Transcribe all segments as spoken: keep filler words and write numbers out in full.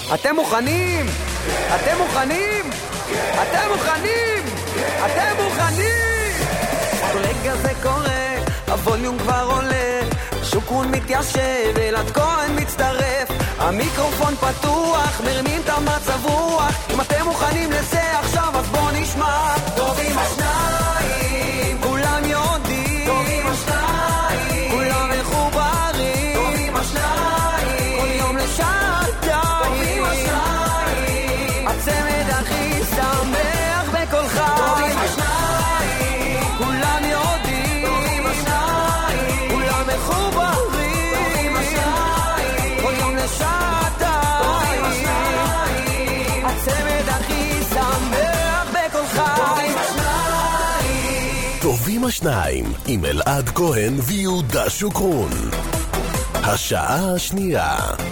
אתם מוכנים? אתם מוכנים? אתם מוכנים? אתם מוכנים? רגע זה קורה, הווליום כבר עולה, שוקרון מתיישב, אלעד כהן מצטרף, המיקרופון פתוח, מרמים את המצב רוח. אם אתם מוכנים לזה עכשיו אז בוא נשמע. טובים השניים, כולם יודעים, טובים השניים, כולם מחוברים, טובים השניים, כל יום לשעתיים, טובים השניים, הצמד הכי שמח בכל חי, טובים השניים, כולם יודעים, טובים השניים, כולם מחוברים, טובים השניים, כל יום לשעתיים, טובים השניים, הצמד הכי שמח בכל חי. טובים השניים עם אלעד כהן ויהודה שוקרון. השעה השנייה.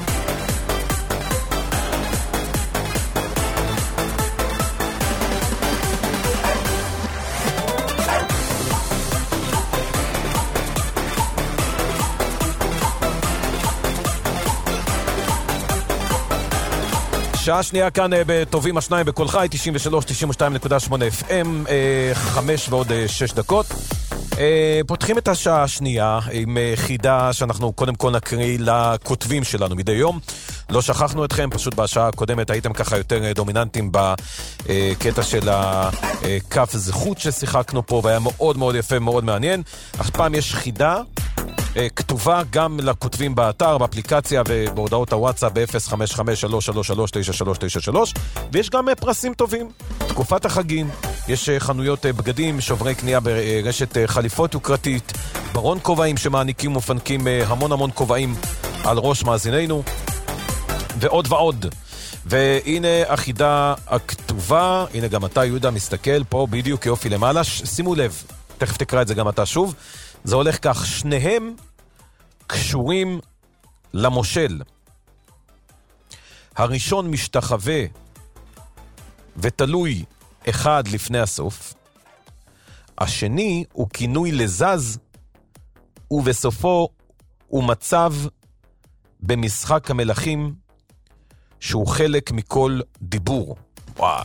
שעה שנייה כאן בטובים השניים בכל חי, תשעים ושלוש תשעים ושתיים נקודה שמונה אף אם, חמש ועוד שש דקות. פותחים את השעה השנייה עם חידה שאנחנו קודם כל נקריא לכותבים שלנו מדי יום. לא שכחנו אתכם, פשוט בשעה הקודמת הייתם ככה יותר דומיננטים בקטע של הכף זכות ששיחקנו פה, והיה מאוד מאוד יפה, מאוד מעניין. אך פעם יש חידה כתובה גם לכותבים באתר, באפליקציה ובהודעות הוואטסאפ ב-אפס חמש חמש שלוש שלוש שלוש תשע שלוש תשע שלוש, ויש גם פרסים טובים. תקופת החגים, יש חנויות בגדים, שוברי קנייה ברשת חליפות יוקרתית, ברון כובעים שמעניקים ופנקים המון המון כובעים על ראש מאזיננו, ועוד ועוד. והנה החידה הכתובה, הנה גם אתה יהודה מסתכל פה בדיוק יופי למעלה, שימו לב, תכף תקרא את זה גם אתה שוב. זה הולך כך, שניהם קשורים למושל. הראשון משתחווה ותלוי אחד לפני הסוף. השני הוא כינוי לזז, ובסופו הוא מצב במשחק המלכים שהוא חלק מכל דיבור. וואי.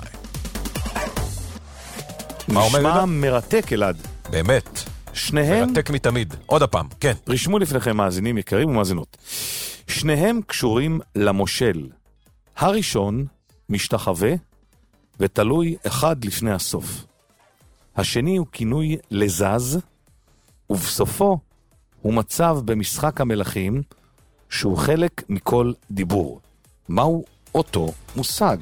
מה אומר נשמע מרתק אלעד. באמת. שניהם... מרתק מתמיד. עוד הפעם, כן. רשמו לפניכם מאזינים יקרים ומאזינות. שניהם קשורים למושל. הראשון משתחווה ותלוי אחד לפני הסוף. השני הוא כינוי לזז, ובסופו הוא מצב במשחק המלכים שהוא חלק מכל דיבור. מהו אותו מושג?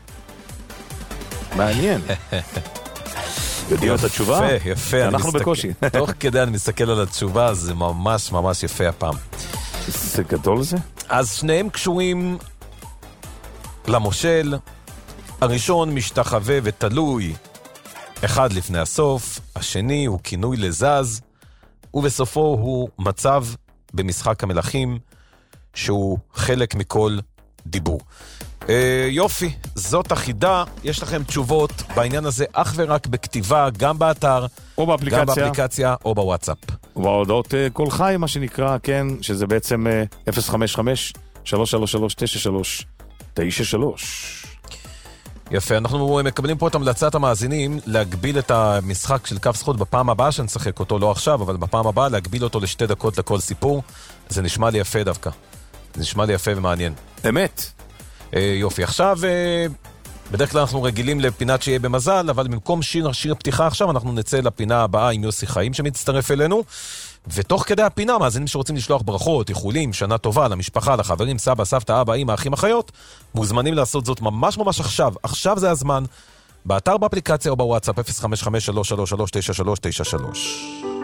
מעניין. יודעים את התשובה? יפה, יפה. אנחנו בקושי. תוך כדי אני מסתכל על התשובה, זה ממש ממש יפה הפעם. זה גדול זה? אז שניהם קשורים למושל. הראשון משתחווה ותלוי אחד לפני הסוף, השני הוא כינוי לזז, ובסופו הוא מצב במשחק המלכים שהוא חלק מכל דיבור. אה, יופי, זאת החידה. יש לכם תשובות בעניין הזה אך ורק בכתיבה, גם באתר, או באפליקציה, גם באפליקציה או בוואטסאפ. ובהודעות uh, כל חי, מה שנקרא, כן, שזה בעצם uh, אפס חמש חמש שלוש שלוש שלוש תשע שלוש תשע שלוש. יפה, אנחנו מקבלים פה את המלצת המאזינים להגביל את המשחק של כף זכות בפעם הבאה שנשחק אותו, לא עכשיו, אבל בפעם הבאה להגביל אותו לשתי דקות לכל סיפור. זה נשמע לי יפה דווקא. זה נשמע לי יפה ומעניין. אמת. אה, יופי, עכשיו אה, בדרך כלל אנחנו רגילים לפינת שיהיה במזל, אבל במקום שיר, שיר פתיחה עכשיו אנחנו נצא לפינה הבאה עם יוסי חיים שמצטרף אלינו, ותוך כדי הפינה מאזינים שרוצים לשלוח ברכות, איחולים, שנה טובה למשפחה, לחברים, סבא, סבתא, אבא, אמא, אחים, אחיות, מוזמנים לעשות זאת ממש ממש עכשיו. עכשיו זה הזמן, באתר, באפליקציה או בוואטסאפ אפס חמש חמש שלוש שלוש שלוש תשע שלוש תשע שלוש.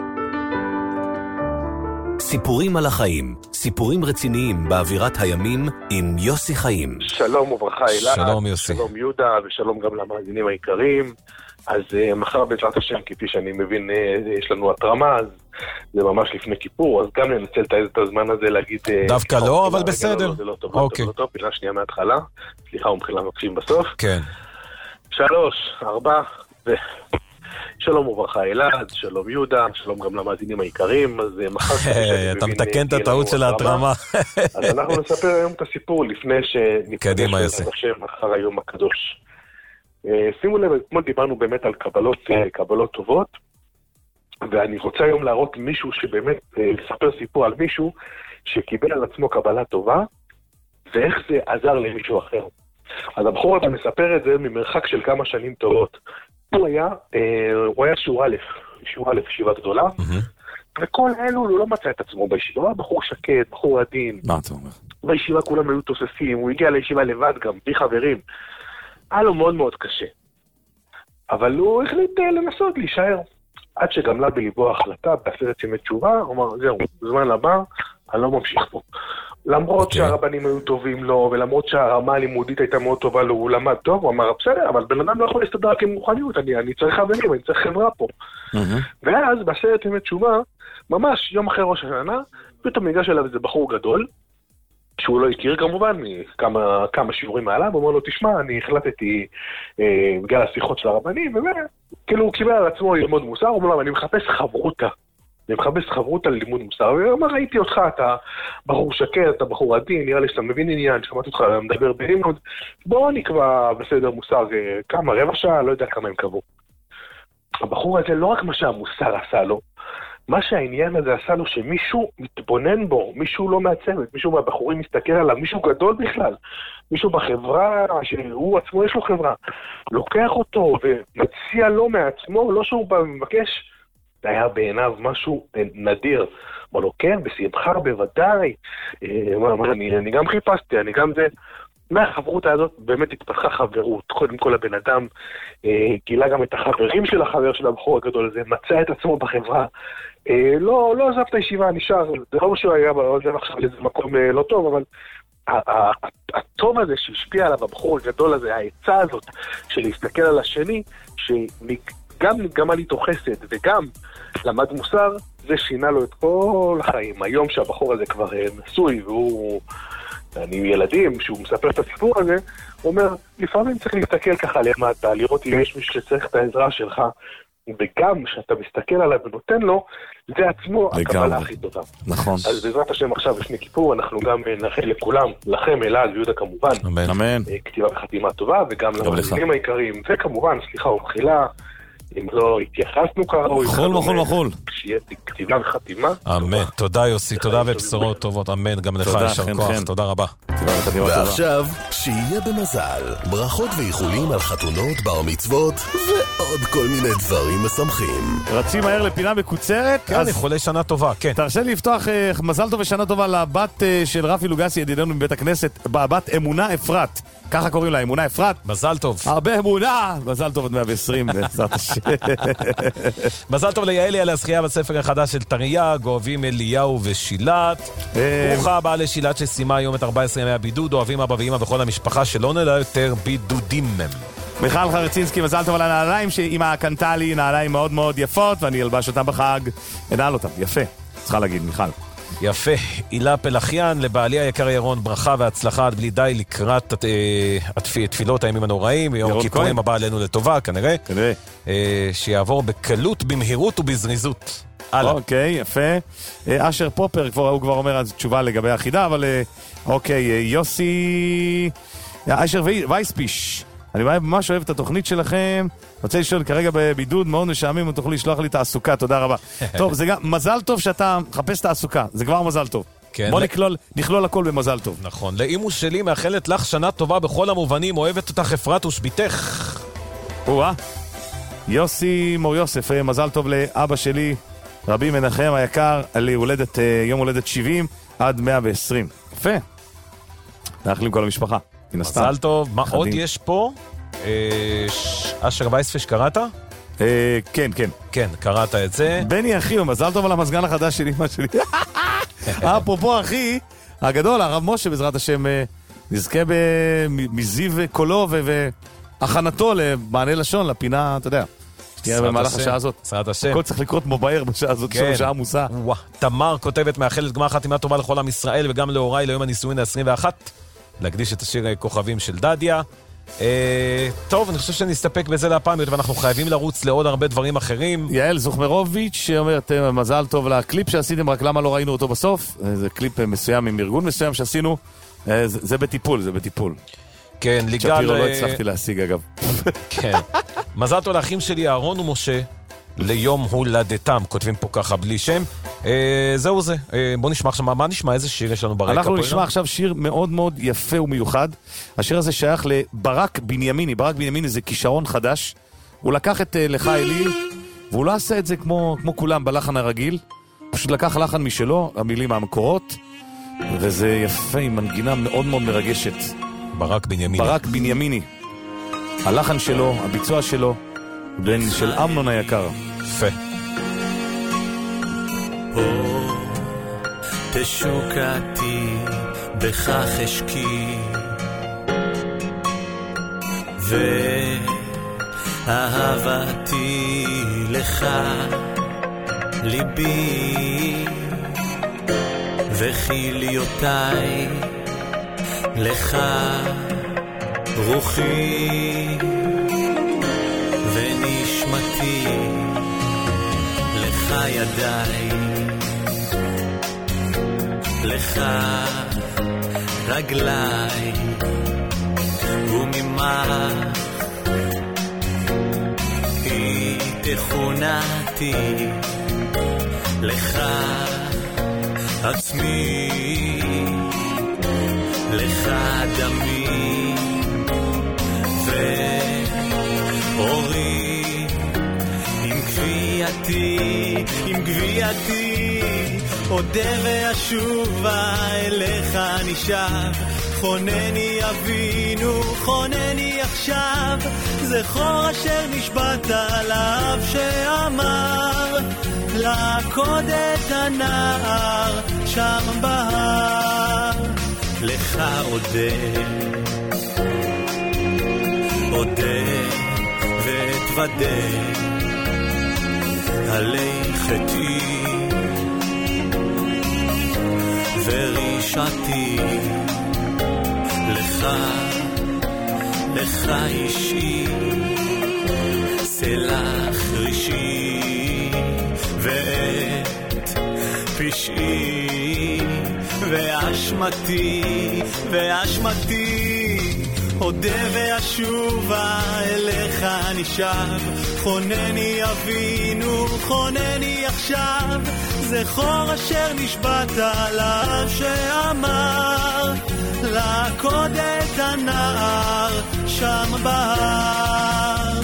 סיפורים על החיים, סיפורים רציניים באווירת הימים עם יוסי חיים. שלום וברכה אלעד. שלום יוסי. שלום יהודה ושלום גם למאזינים העיקריים. אז uh, מחר בעזרת השם, כפי שאני מבין, uh, יש לנו התרמה, אז זה ממש לפני כיפור, אז גם ננצל את הזמן הזה להגיד... Uh, דווקא לא, אבל בסדר. לא, זה לא טוב, לא טוב, לא טוב, פינה שנייה מההתחלה. סליחה, ומחילה מקשיבים בסוף. כן. שלוש, ארבע, ו... שלום וברכה אלעד, שלום יהודה, שלום גם למאזינים העיקריים, אז מחר... אתה מתקן את הטעות של ההתרמה. אז אנחנו נספר היום את הסיפור לפני שנתקדם לשם אחר היום הקדוש. שימו לב, כמו דיברנו באמת על קבלות, קבלות טובות, ואני רוצה היום להראות מישהו שבאמת, לספר סיפור על מישהו שקיבל על עצמו קבלה טובה, ואיך זה עזר למישהו אחר. אז הבחור אתה מספר את זה ממרחק של כמה שנים טובות. הוא היה, הוא היה שיעור א', שיעור א', ישיבה גדולה, וכל אלו הוא לא מצא את עצמו בישיבה, הוא היה בחור שקט, בחור עדין. מה אתה אומר? בישיבה כולם היו תוססים, הוא הגיע לישיבה לבד גם, בלי חברים. היה לו מאוד מאוד קשה. אבל הוא החליט לנסות להישאר. עד שגמלה בליבו ההחלטה, בעשרת ימי תשובה, הוא אמר, זהו, זמן הבא, אני לא ממשיך פה. למרות okay. שהרבנים היו טובים לו, ולמרות שהרמה הלימודית הייתה מאוד טובה לו, הוא למד טוב, הוא אמר, בסדר, אבל בן אדם לא יכול להסתדר רק עם מוכניות, אני, אני צריך חברים, אני צריך חברה פה. Mm-hmm. ואז, בעשרת ימי תשובה, ממש יום אחרי ראש השנה, פתאום ניגש אליו איזה בחור גדול, שהוא לא הכיר כמובן, מכמה, כמה שיעורים מעליו, הוא אומר לו, תשמע, אני החלטתי אה, בגלל השיחות של הרבנים, וכאילו הוא קיבל על עצמו ללמוד מוסר, הוא אומר לו, אני מחפש חברותה. אני מחפש חברות על לימוד מוסר, ואומר, ראיתי אותך, אתה בחור שקר, אתה בחור עדין, נראה לי שאתה מבין עניין, שמעתי אותך מדבר בלימוד, בוא נקבע בסדר מוסר כמה, רבע שעה, לא יודע כמה הם קבעו. הבחור הזה לא רק מה שהמוסר עשה לו, מה שהעניין הזה עשה לו שמישהו מתבונן בו, מישהו לא מעצמת, מישהו מהבחורים מסתכל עליו, מישהו גדול בכלל, מישהו בחברה, שהוא עצמו יש לו חברה, לוקח אותו ומציע לו מעצמו, לא שהוא בא ומבקש, זה היה בעיניו משהו נדיר. אמר לו, כן, בשמחה, בוודאי. אני, אני גם חיפשתי, אני גם זה... מהחברות הזאת באמת התפתחה חברות. קודם כל הבן אדם אה, גילה גם את החברים של החבר של הבחור הגדול הזה, מצא את עצמו בחברה. אה, לא, לא עזב את הישיבה, נשאר. זה לא שהוא היה בעוזב עכשיו לאיזה מקום אה, לא טוב, אבל הטוב הזה שהשפיע עליו הבחור הגדול הזה, העצה הזאת של להסתכל על השני, שגם גם על איתו חסד וגם למד מוסר, זה שינה לו את כל החיים. היום שהבחור הזה כבר נשוי והוא... אני עם ילדים, שהוא מספר את הסיפור הזה, הוא אומר, לפעמים צריך להסתכל ככה למטה, לראות אם יש מישהו שצריך את העזרה שלך, וגם שאתה מסתכל עליו ונותן לו, זה עצמו הקבלה הכי טובה. נכון. אז בעזרת השם עכשיו לפני כיפור, אנחנו גם נאחל לכולם, לכם, אלעד ויהודה כמובן, אמן. אמן. כתיבה וחתימה טובה, וגם למאזינים העיקריים, וכמובן, סליחה ומחילה, אם לא התייחסנו כראוי, מחול, מחול, מחול. שיהיה כתיבה וחתימה. אמן. תודה יוסי, תודה ובשורות טובות. אמן, גם לך יישר כוח. תודה רבה. ועכשיו, שיהיה במזל. ברכות ואיחולים על חתונות, בר מצוות, ועוד כל מיני דברים משמחים. רצים מהר לפינה מקוצרת? כן, איחולי שנה טובה, כן. תרשה לי לפתוח מזל טוב ושנה טובה לבת של רפי לוגסי, ידידנו מבית הכנסת, בת אמונה אפרת. ככה קוראים לה, אמונה אפרת. מזל טוב. הרבה אמונה. מזל טוב עד מאה ועשרים, בעזרת השם. מזל טוב ליעלי על הזכייה בספר החדש של תריה, אוהבים אליהו ושילת. ברוכה הבאה לשילת שסיימה היום את ארבעה עשר ימי הבידוד, אוהבים אבא ואמא וכל המשפחה שלא נדע יותר בידודים מהם. מיכל חרצינסקי, מזל טוב על הנעליים שאמא קנתה לי, נעליים מאוד מאוד יפות, ואני אלבש אותם בחג. אנעל אותם, יפה. צריכה להגיד, מיכל. יפה. הילה פלחיין, לבעלי היקר ירון, ברכה והצלחה עד בלי די לקראת התפילות הימים הנוראים, יום כיפורים הבא עלינו לטובה, כנראה. כנראה. שיעבור בקלות, במהירות ובזריזות. הלאה. אוקיי, יפה. אשר פופר, הוא כבר אומר אז תשובה לגבי החידה, אבל אוקיי, יוסי... אשר וייספיש. אני ממש אוהב את התוכנית שלכם. רוצה לשאול, כרגע בבידוד מאוד משעמים, תוכלו לשלוח לי תעסוקה, תודה רבה. טוב, זה גם מזל טוב שאתה מחפש תעסוקה, זה כבר מזל טוב. כן, בוא ל... נכלול, נכלול הכל במזל טוב. נכון, לאימו שלי מאחלת לך שנה טובה בכל המובנים, אוהבת אותך אפרת ושביתך. וואה, יוסי מור יוסף, מזל טוב לאבא שלי, רבי מנחם היקר, על הולדת, יום הולדת שבעים עד מאה ועשרים. יפה. נאחלים כל המשפחה. מזל טוב, מה עוד יש פה? אשר וייספיש, קראת? כן, כן. כן, קראת את זה. בני אחי, מזל טוב על המזגן החדש של אמא שלי. אפרופו אחי, הגדול, הרב משה, בעזרת השם, נזכה מזיו קולו והכנתו למענה לשון, לפינה, אתה יודע, שתהיה במהלך השעה הזאת. בעזרת השם. הכל צריך לקרות מובהר בשעה הזאת, שעה עמוסה. תמר כותבת, מאחלת גמר חתימה טובה לכל עם ישראל, וגם להוריי ליום הנישואין ה-עשרים ואחת. להקדיש את השיר כוכבים של דדיה. אה, טוב, אני חושב שנסתפק בזה להפעם, ואנחנו חייבים לרוץ לעוד הרבה דברים אחרים. יעל זוכמרוביץ' שאומרת, מזל טוב לקליפ שעשיתם, רק למה לא ראינו אותו בסוף? זה קליפ מסוים עם ארגון מסוים שעשינו, זה, זה בטיפול, זה בטיפול. כן, ליגל... שפירו לא הצלחתי להשיג אגב. כן. מזל טוב לאחים שלי, אהרון ומשה, ליום הולדתם, כותבים פה ככה בלי שם. אה, זהו זה, אה, בוא נשמע עכשיו, מה נשמע? איזה שיר יש לנו ברקע? אנחנו נשמע עכשיו שיר מאוד מאוד יפה ומיוחד. השיר הזה שייך לברק בנימיני. ברק בנימיני זה כישרון חדש. הוא לקח את uh, לך אלי, והוא לא עשה את זה כמו, כמו כולם בלחן הרגיל. פשוט לקח לחן משלו, המילים המקורות, וזה יפה עם מנגינה מאוד מאוד מרגשת. ברק בנימיני. ברק בנימיני. הלחן שלו, הביצוע שלו, בן של אמנון היקר. יפה. פה תשוקתי בכך אשקי ואהבתי לך ליבי וחיליותיי לך רוחי ונשמתי לך ידיי לך רגליי וממך היא תכונתי לך עצמי לך דמי ואורי עם גבייתי עם גבייתי אודה ואשובה אליך נשב חונני אבינו חונני עכשיו זכור אשר נשבעת עליו שאמר לעקוד את הנער שם בהר לך אודה אודה ואתוודה עלי חטאי ורישתי לך לך אישי סלח רישי ואת פשעי ואשמתי ואשמתי אודה ואשובה אליך נשב חונני אבינו חונני עכשיו זכור אשר נשבעת עליו שאמר לעקוד את הנער שם בהר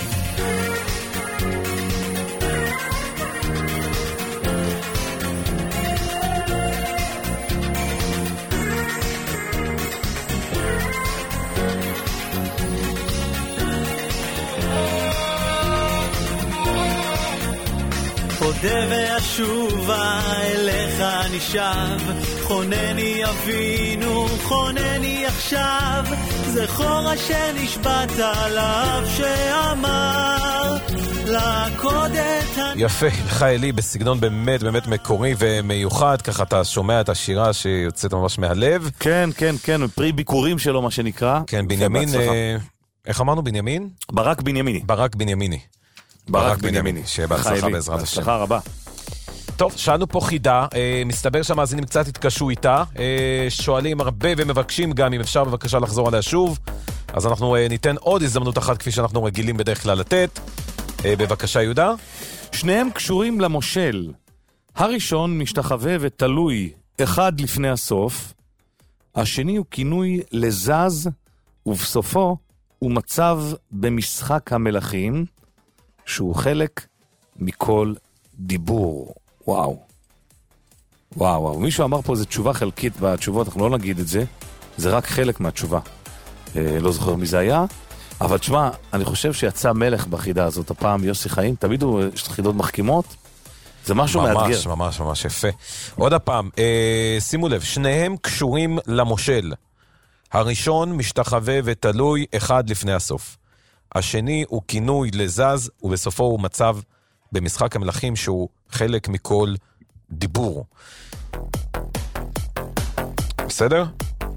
אודה ואשובה אליך נשב חונני אבינו חונני עכשיו זכור אשר נשבעת עליו שאמר לעקוד את הנער. יפה, לך אלי בסגנון באמת באמת מקורי ומיוחד, ככה אתה שומע את השירה שיוצאת ממש מהלב. כן, כן, כן, פרי ביקורים שלו מה שנקרא. כן, בנימין, איך אמרנו בנימין? ברק בנימיני. ברק בנימיני. ברק בנימיני, שבהצלחה בעזרת השם. בהצלחה רבה. טוב, שאלנו פה חידה, אה, מסתבר שהמאזינים קצת התקשו איתה, אה, שואלים הרבה ומבקשים גם אם אפשר בבקשה לחזור עליה שוב, אז אנחנו אה, ניתן עוד הזדמנות אחת כפי שאנחנו רגילים בדרך כלל לתת. אה, בבקשה יהודה. שניהם קשורים למושל. הראשון משתחווה ותלוי אחד לפני הסוף, השני הוא כינוי לזז, ובסופו הוא מצב במשחק המלכים, שהוא חלק מכל דיבור. וואו. וואו, וואו. מישהו אמר פה איזו תשובה חלקית בתשובות, אנחנו לא נגיד את זה, זה רק חלק מהתשובה. אה, לא זוכר מי זה היה, אבל תשמע, אני חושב שיצא מלך בחידה הזאת הפעם, יוסי חיים, תמיד הוא, יש חידות מחכימות, זה משהו ממש, מאתגר. ממש, ממש, ממש יפה. עוד הפעם, אה, שימו לב, שניהם קשורים למושל. הראשון משתחווה ותלוי אחד לפני הסוף. השני הוא כינוי לזז, ובסופו הוא מצב במשחק המלכים שהוא חלק מכל דיבור. בסדר?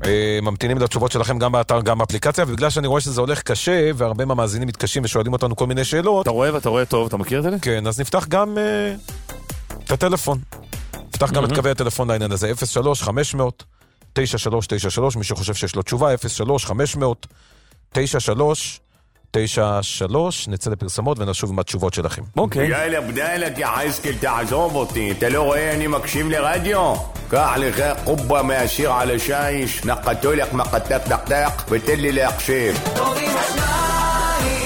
ממתינים לתשובות שלכם גם באתר, גם באפליקציה, ובגלל שאני רואה שזה הולך קשה, והרבה מהמאזינים מתקשים ושואלים אותנו כל מיני שאלות. אתה רואה ואתה רואה טוב, אתה מכיר את זה? כן, אז נפתח גם את הטלפון. נפתח גם את קווי הטלפון לעניין הזה, אפס שלוש חמש אפס אפס תשע שלוש תשע שלוש, מי שחושב שיש לו תשובה, אפס שלוש חמש אפס אפס תשע שלוש תשע שלוש, נצא לפרסמות ונשוב עם התשובות שלכם. אוקיי. יאללה, בדלק, יא חייסקל, תעזוב אותי. אתה לא רואה, אני מקשיב לרדיו? קח לך קובה מהשיר על השיש, נחתו לך מחתק דקדק, ותן לי להקשיב. טובים השניים.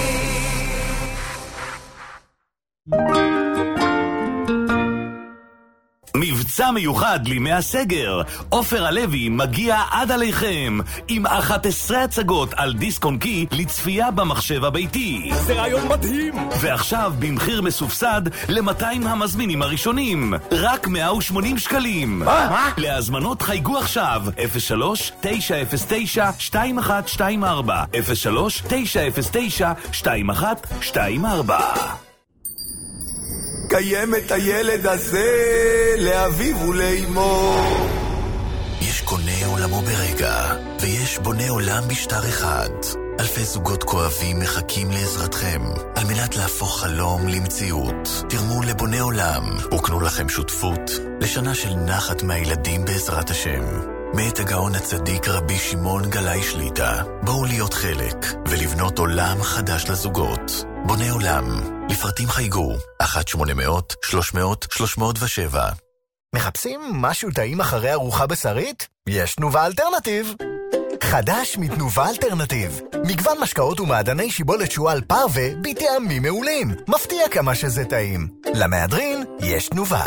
מבצע מיוחד לימי הסגר. עופר הלוי מגיע עד עליכם עם אחת עשרה הצגות על דיסק און קי לצפייה במחשב הביתי. זה רעיון מדהים. ועכשיו במחיר מסובסד ל-מאתיים המזמינים הראשונים, רק מאה ושמונים שקלים. מה? להזמנות חייגו עכשיו אפס שלוש תשע אפס תשע שתיים אחת שתיים ארבע אפס שלוש תשע אפס תשע שתיים אחת שתיים ארבע. קיימת הילד הזה לאביו ולאמו. יש קונה עולמו ברגע, ויש בונה עולם בשטר אחד. אלפי זוגות כואבים מחכים לעזרתכם, על מנת להפוך חלום למציאות. תרמו לבונה עולם, וקנו לכם שותפות, לשנה של נחת מהילדים בעזרת השם. מאת הגאון הצדיק רבי שמעון גלאי שליטה, בואו להיות חלק, ולבנות עולם חדש לזוגות. בונה עולם, לפרטים חייגו, אחת שמונה מאות שלוש מאות שלוש מאות ושבע. מחפשים משהו טעים אחרי ארוחה בשרית? יש תנובה אלטרנטיב. חדש מתנובה אלטרנטיב. מגוון משקאות ומעדני שיבולת שועל פרווה בטעמים מעולים. מפתיע כמה שזה טעים. למהדרין יש תנובה.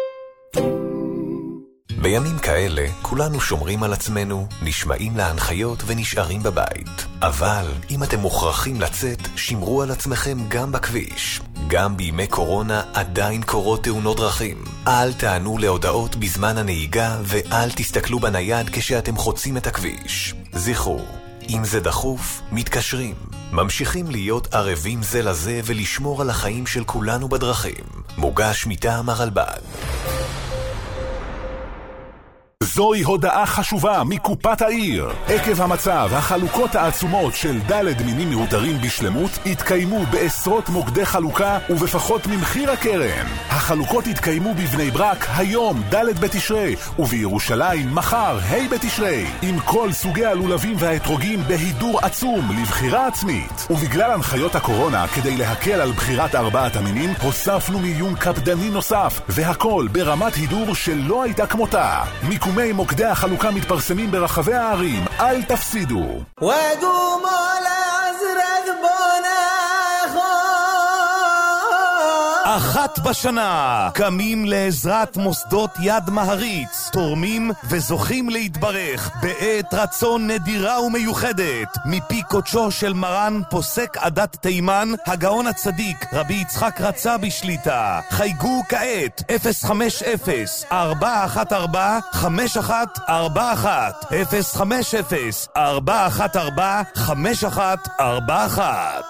בימים כאלה כולנו שומרים על עצמנו, נשמעים להנחיות ונשארים בבית. אבל אם אתם מוכרחים לצאת, שמרו על עצמכם גם בכביש. גם בימי קורונה עדיין קורות תאונות דרכים. אל תענו להודעות בזמן הנהיגה ואל תסתכלו בנייד כשאתם חוצים את הכביש. זכרו, אם זה דחוף, מתקשרים. ממשיכים להיות ערבים זה לזה ולשמור על החיים של כולנו בדרכים. מוגש מטעם הרלב"ד. זוהי הודעה חשובה מקופת העיר. עקב המצב, החלוקות העצומות של ד' מינים מיותרים בשלמות התקיימו בעשרות מוקדי חלוקה ובפחות ממחיר הקרן. החלוקות התקיימו בבני ברק היום ד' בתשרי, ובירושלים מחר ה' בתשרי, עם כל סוגי הלולבים והאתרוגים בהידור עצום לבחירה עצמית. ובגלל הנחיות הקורונה, כדי להקל על בחירת ארבעת המינים, הוספנו מיון קפדני נוסף, והכל ברמת הידור שלא הייתה כמותה. מיקומי מוקדי החלוקה מתפרסמים ברחבי הערים, אל תפסידו. אחת בשנה קמים לעזרת מוסדות יד מהריץ, תורמים וזוכים להתברך בעת רצון נדירה ומיוחדת מפי קודשו של מרן פוסק עדת תימן, הגאון הצדיק רבי יצחק רצה בשליטה. חייגו כעת אפס חמש אפס ארבע אחת ארבע חמש אחת ארבע אחת אפס חמש אפס ארבע אחת ארבע חמש אחת ארבע אחת.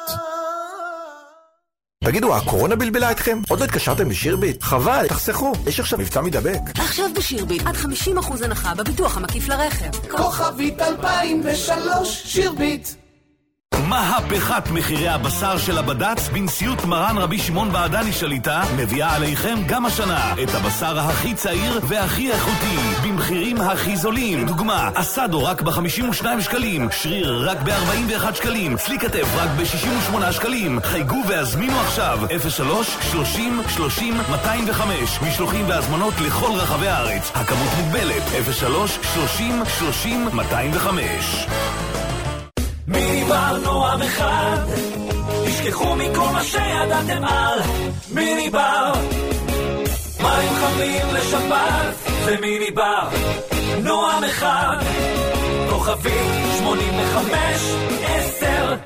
תגידו, הקורונה בלבלה אתכם? עוד לא התקשרתם בשירביט? חבל, תחסכו, יש עכשיו מבצע מדבק. עכשיו בשירביט, עד חמישים אחוז הנחה בביטוח המקיף לרכב. כוכבית אלפיים ושלוש, שירביט. מהפכת מחירי הבשר של הבד"ץ בנשיאות מרן רבי שמעון בעדני שליטה מביאה עליכם גם השנה את הבשר הכי צעיר והכי איכותי במחירים הכי זולים. דוגמה, אסדו רק ב-חמישים ושניים שקלים, שריר רק ב-ארבעים ואחד שקלים, צלי כתף רק ב-שישים ושמונה שקלים. חייגו והזמינו עכשיו אפס שלוש שלושים שלושים מאתיים וחמש. משלוחים והזמנות לכל רחבי הארץ, הכמות מוגבלת. אפס שלוש שלושים שלושים מאתיים וחמש. מיני-בר נועם אחד, תשכחו מכל מה שידעתם על מיני-בר. מים חמים לשבת, זה מיני-בר נועם אחד, כוכבים שמונים וחמש עשר.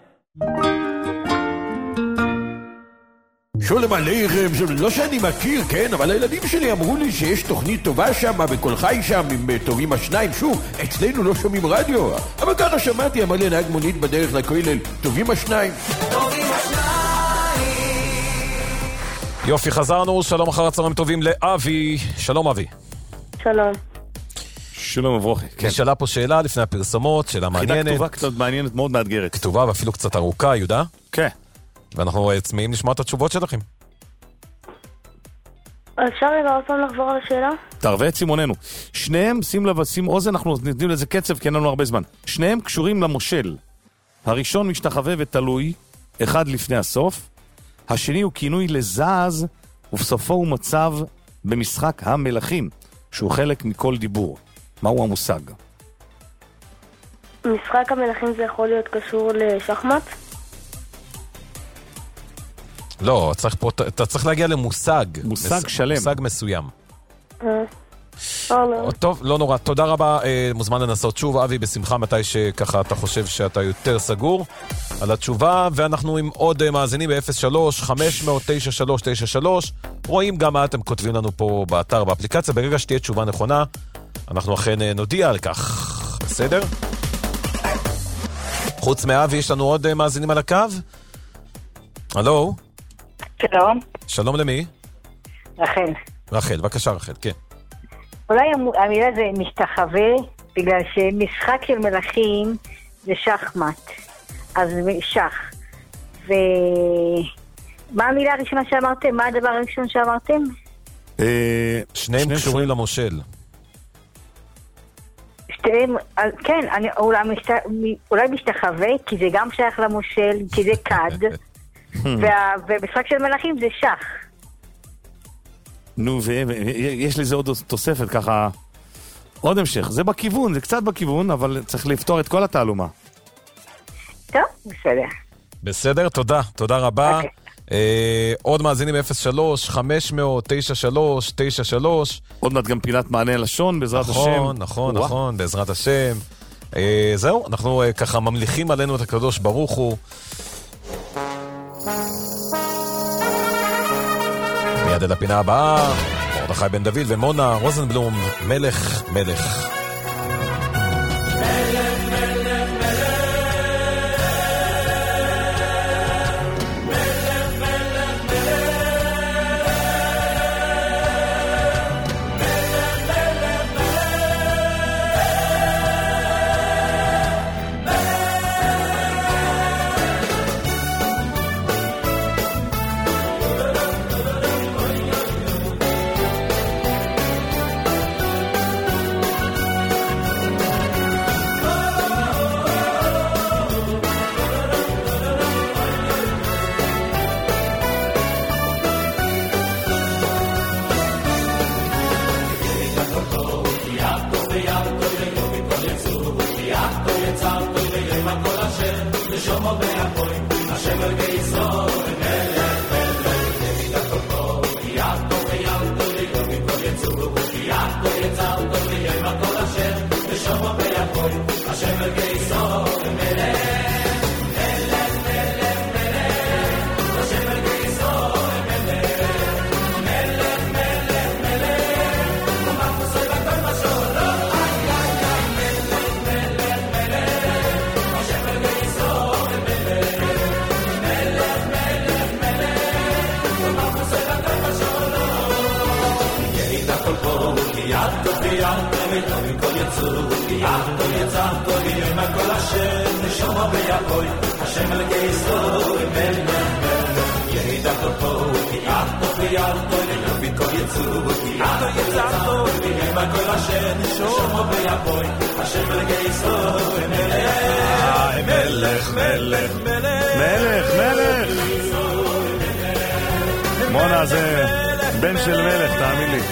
שולם עליכם, זה לא שאני מכיר, כן? אבל הילדים שלי אמרו לי שיש תוכנית טובה שם, בכל חי שם, עם טובים השניים. שוב, אצלנו לא שומעים רדיו. אבל ככה שמעתי, אמר לי נהג מונית בדרך לכולל, טובים השניים. טובים השניים. יופי, חזרנו, שלום אחר הצהריים טובים לאבי. שלום אבי. שלום. שלום וברוכי. נשאלה פה שאלה לפני הפרסומות, שאלה מעניינת. חידה כתובה קצת מעניינת, מאוד מאתגרת. כתובה ואפילו קצת ארוכה, יהודה? כן. ואנחנו צמאים לשמוע את התשובות שלכם. אפשר רגע עוד פעם לחזור על השאלה? תרווה את סימוננו. שניהם, שים לב, שים אוזן, אנחנו נותנים לזה קצב כי אין לנו הרבה זמן. שניהם קשורים למושל. הראשון משתחווה ותלוי, אחד לפני הסוף. השני הוא כינוי לזז, ובסופו הוא מצב במשחק המלכים, שהוא חלק מכל דיבור. מהו המושג? משחק המלכים זה יכול להיות קשור לשחמט? לא, צריך פה, אתה צריך להגיע למושג. מושג מס, שלם. מושג מסוים. אה. לא. טוב, לא נורא. תודה רבה. מוזמן לנסות שוב, אבי, בשמחה, מתי שככה אתה חושב שאתה יותר סגור על התשובה, ואנחנו עם עוד מאזינים ב-אפס שלוש חמש אפס אפס תשע שלוש תשע שלוש. רואים גם מה אתם כותבים לנו פה באתר, באפליקציה. ברגע שתהיה תשובה נכונה, אנחנו אכן נודיע על כך. בסדר? חוץ מאבי, יש לנו עוד מאזינים על הקו? הלו? שלום. שלום למי? רחל. רחל, בבקשה רחל, כן. אולי המילה זה משתחווה, בגלל שמשחק של מלכים זה שחמט. אז שח. ומה המילה הראשונה שאמרתם? מה הדבר הראשון שאמרתם? שניהם קשורים למושל. שתיהם, כן, אני, אולי, משת, אולי משתחווה, כי זה גם שייך למושל, כי זה קד. ובמשחק של מלכים זה שח. נו, ויש לזה עוד תוספת ככה, עוד המשך. זה בכיוון, זה קצת בכיוון, אבל צריך לפתור את כל התעלומה. טוב, בסדר. בסדר, תודה, תודה רבה. עוד מאזינים ב-אפס שלוש חמש אפס אפס תשע שלוש תשע שלוש. עוד מעט גם פינת מענה לשון, בעזרת השם. נכון, נכון, נכון, בעזרת השם. זהו, אנחנו ככה ממליכים עלינו את הקדוש ברוך הוא. מיד אל הפינה הבאה, מרדכי בן דוד ומונה רוזנבלום, מלך מלך. מלך, מלך, מלך, מלך. מונה זה בן של מלך, תאמין לי.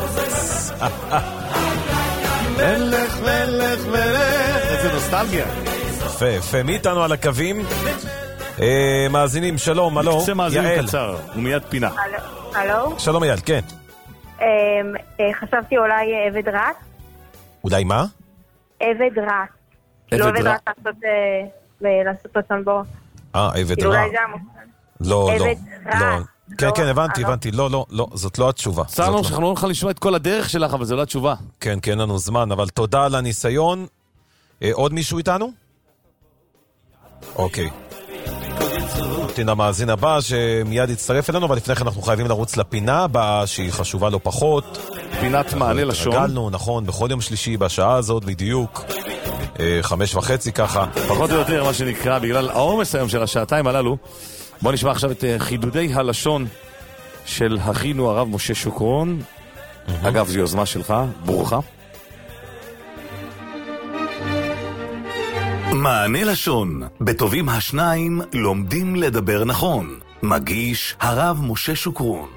מלך, מלך, מלך. איזה נוסטלגיה. יפה, יפה. מי איתנו על הקווים? מאזינים, שלום, הלו. נקצה מאזינים קצר, ומיד פינה. הלו? שלום אייל, כן. חשבתי אולי עבד רץ. אולי מה? עבד רץ. לא עבד רץ לעשות הצנבור. אה, עבד רע. לא, לא. כן, כן, הבנתי, הבנתי. לא, לא, לא, זאת לא התשובה. צר לנו שאנחנו לא נוכל לשמוע את כל הדרך שלך, אבל זו לא התשובה. כן, כן, לנו זמן, אבל תודה על הניסיון. עוד מישהו איתנו? אוקיי. תינה המאזין הבא שמיד יצטרף אלינו, אבל לפני כן אנחנו חייבים לרוץ לפינה הבאה שהיא חשובה לא פחות. פינת מענה לשון. התרגלנו, נכון, בכל יום שלישי בשעה הזאת בדיוק. חמש וחצי ככה. פחות או יותר מה שנקרא, בגלל העומס היום של השעתיים הללו. בוא נשמע עכשיו את חידודי הלשון של אחינו הרב משה שוקרון. אגב, זו יוזמה שלך, ברוכה. מענה לשון, בטובים השניים לומדים לדבר נכון. מגיש הרב משה שוקרון.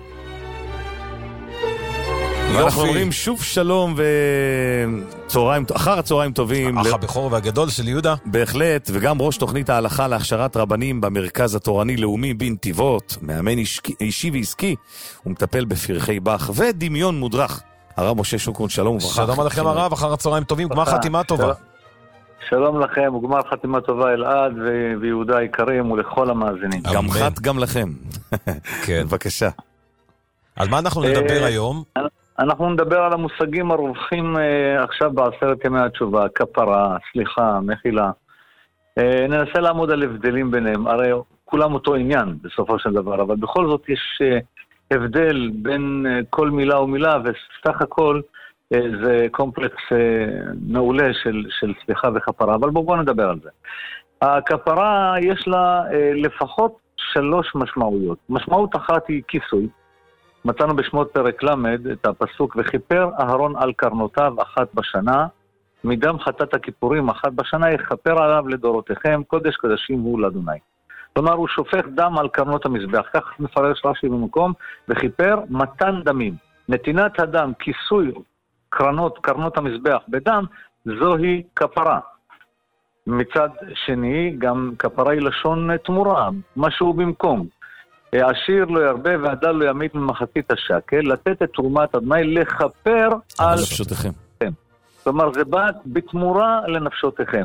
ואנחנו אומרים שוב שלום וצהריים, אחר הצהריים טובים. אח הבכור והגדול של יהודה. בהחלט, וגם ראש תוכנית ההלכה להכשרת רבנים במרכז התורני לאומי בנתיבות, מאמן אישי ועסקי, הוא מטפל בפרחי בח ודמיון מודרך. הרב משה שוקרון, שלום וברכה. שלום עליכם הרב, אחר הצהריים טובים, גמר חתימה טובה. שלום לכם, וגמר חתימה טובה אלעד ויהודה היקרים ולכל המאזינים. גם חת גם לכם. כן. בבקשה. על מה אנחנו נדבר היום? אנחנו נדבר על המושגים הרווחים עכשיו בעשרת ימי התשובה, כפרה, סליחה, מחילה. ננסה לעמוד על הבדלים ביניהם, הרי כולם אותו עניין בסופו של דבר, אבל בכל זאת יש הבדל בין כל מילה ומילה, וסך הכל זה קומפלקס מעולה של, של סליחה וכפרה, אבל בואו בוא נדבר על זה. הכפרה יש לה לפחות שלוש משמעויות. משמעות אחת היא כיסוי. מצאנו בשמות פרק למד את הפסוק, וכיפר אהרון על קרנותיו אחת בשנה, מדם חטאת הכיפורים אחת בשנה, יכפר עליו לדורותיכם, קודש קודשים הוא לאדוני. כלומר, הוא שופך דם על קרנות המזבח, כך מפרש רש"י במקום, וכיפר מתן דמים. נתינת הדם, כיסוי קרנות, קרנות המזבח בדם, זוהי כפרה. מצד שני, גם כפרה היא לשון תמורה, משהו במקום. עשיר לא ירבה והדל לא ימית ממחצית השקל, לתת את תרומת אדוני לכפר על נפשותיכם. כלומר, זה בא בתמורה לנפשותיכם.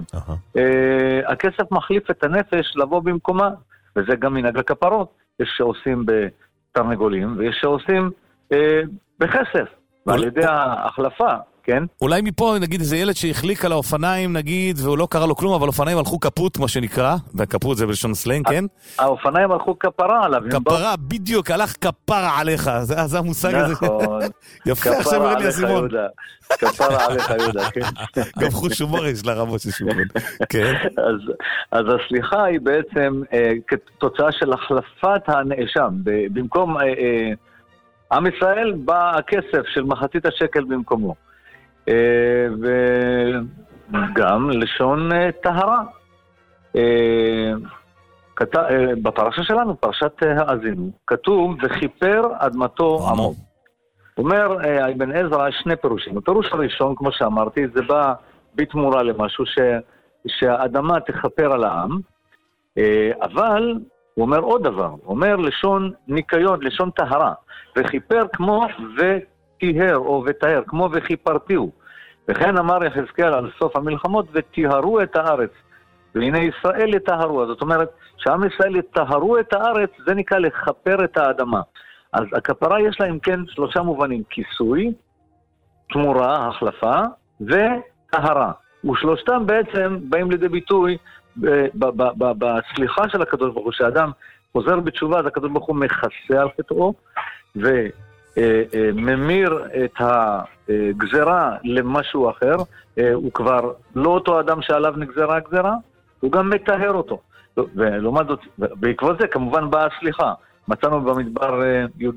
הכסף מחליף את הנפש לבוא במקומה, וזה גם מנהג לכפרות. יש שעושים בתרנגולים ויש שעושים בכסף, ועל ידי ההחלפה. כן? אולי מפה נגיד איזה ילד שהחליק על האופניים נגיד, והוא לא קרא לו כלום, אבל אופניים הלכו כפות, מה שנקרא, והכפות זה בלשון סלנג, כן? האופניים הלכו כפרה עליו. כפרה, בדיוק, הלך כפרה עליך, זה, זה המושג הזה. נכון. יפה, עכשיו אומר לי הסימון. כפרה עליך יהודה, כן. גם חוש הומור יש לרבות של שומרון, כן. אז, אז הסליחה היא בעצם אה, כתוצאה של החלפת הנאשם, במקום אה, אה, עם ישראל בא הכסף של מחצית השקל במקומו. וגם לשון טהרה. בפרשה שלנו, פרשת האזינו, כתוב וכיפר אדמתו עמו. אומר אבן עזרא שני פירושים. הפירוש הראשון, כמו שאמרתי, זה בא בתמורה למשהו ש... שהאדמה תכפר על העם, אבל הוא אומר עוד דבר, הוא אומר לשון ניקיון, לשון טהרה, וכיפר כמו ו... טיהר או וטהר, כמו וכיפרתיהו. וכן אמר יחזקאל על סוף המלחמות, וטיהרו את הארץ. והנה ישראל יטהרו. זאת אומרת, שעם ישראל יטהרו את הארץ, זה נקרא לכפר את האדמה. אז הכפרה יש לה אם כן שלושה מובנים, כיסוי, תמורה, החלפה, וטהרה. ושלושתם בעצם באים לידי ביטוי בסליחה של הקדוש ברוך הוא, שהאדם חוזר בתשובה, אז הקדוש ברוך הוא מכסה על חטאו, ו... ממיר את הגזרה למשהו אחר, הוא כבר לא אותו אדם שעליו נגזרה הגזרה, הוא גם מטהר אותו. ולעומת זאת, בעקבות זה כמובן באה הסליחה. מצאנו במדבר י"ד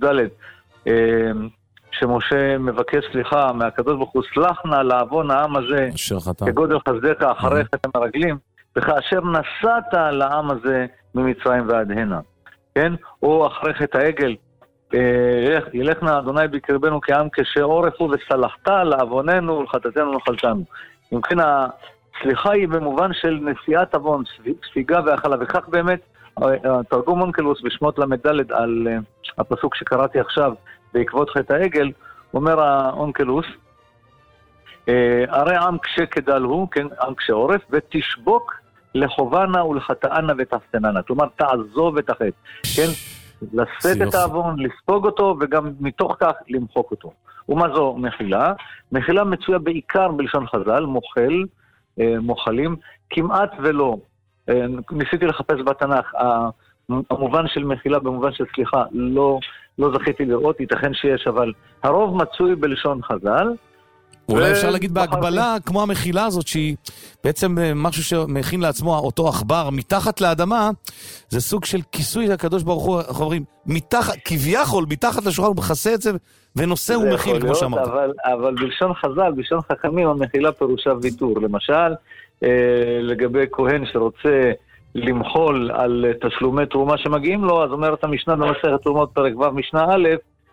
שמשה מבקש סליחה מהקדוש ברוך הוא, סלח נא לעוון העם הזה כגודל חסדיך אחרי חטא המרגלים, וכאשר נסעת לעם הזה ממצרים ועד הנה. כן? או אחרי חטא העגל, ילך נא אדוני בקרבנו כעם כשעורף הוא, וסלחת לעווננו ולחטאתנו ולחלתנו. אם כן, הסליחה היא במובן של נשיאת עוון, ספיגה והאכלה, וכך באמת התרגום אונקלוס בשמות למדלת על הפסוק שקראתי עכשיו בעקבות חטא העגל, אומר האונקלוס, הרי עם קשה כדל הוא, כן, עם קשה עורף, ותשבוק לחובנה ולחטאנה ותחתננה, כלומר תעזוב את החטא, כן? לשאת את העוון, לספוג אותו, וגם מתוך כך למחוק אותו. ומה זו מחילה? מחילה מצויה בעיקר בלשון חז"ל, מוחל, מוחלים, כמעט ולא. ניסיתי לחפש בתנ"ך, המובן של מחילה במובן של סליחה, לא, לא זכיתי לראות, ייתכן שיש, אבל הרוב מצוי בלשון חז"ל. אולי אפשר להגיד בהגבלה, כמו המחילה הזאת, שהיא בעצם משהו שמכין לעצמו אותו עכבר מתחת לאדמה, זה סוג של כיסוי הקדוש ברוך הוא, אנחנו אומרים, מתחת, כביכול, מתחת לשולחן, הוא מכסה את זה ונושא ומכיל, כמו שאמרת. אבל, אבל בלשון חז"ל, בלשון חכמים, המחילה פירושה ויתור. למשל, אה, לגבי כהן שרוצה למחול על תשלומי תרומה שמגיעים לו, אז אומרת המשנה במסכת תרומות פרק ו' משנה א',